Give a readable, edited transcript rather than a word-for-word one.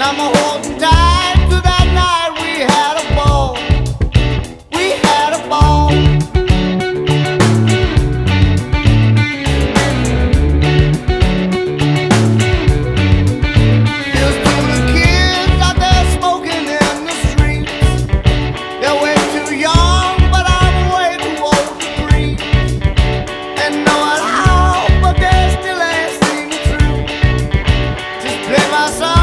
I'm holding tight to that night we had a ball. We had a ball. Here's to the kids out there smoking in the streets. They're way too young, but I'm way too old to breathe. And knowing how, but they still ain't seen the truth. Just play my song.